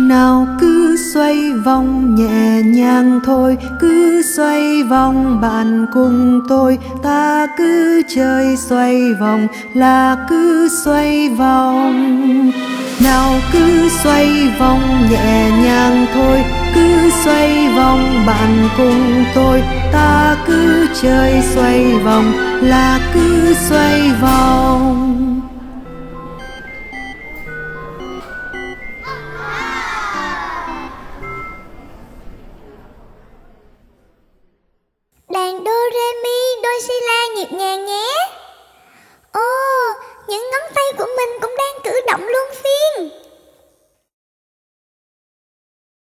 Nào cứ xoay vòng nhẹ nhàng thôi, cứ xoay vòng bạn cùng tôi. Ta cứ chơi xoay vòng là cứ xoay vòng. Nào cứ xoay vòng nhẹ nhàng thôi, cứ xoay vòng bạn cùng tôi. Ta cứ chơi xoay vòng là cứ xoay vòng.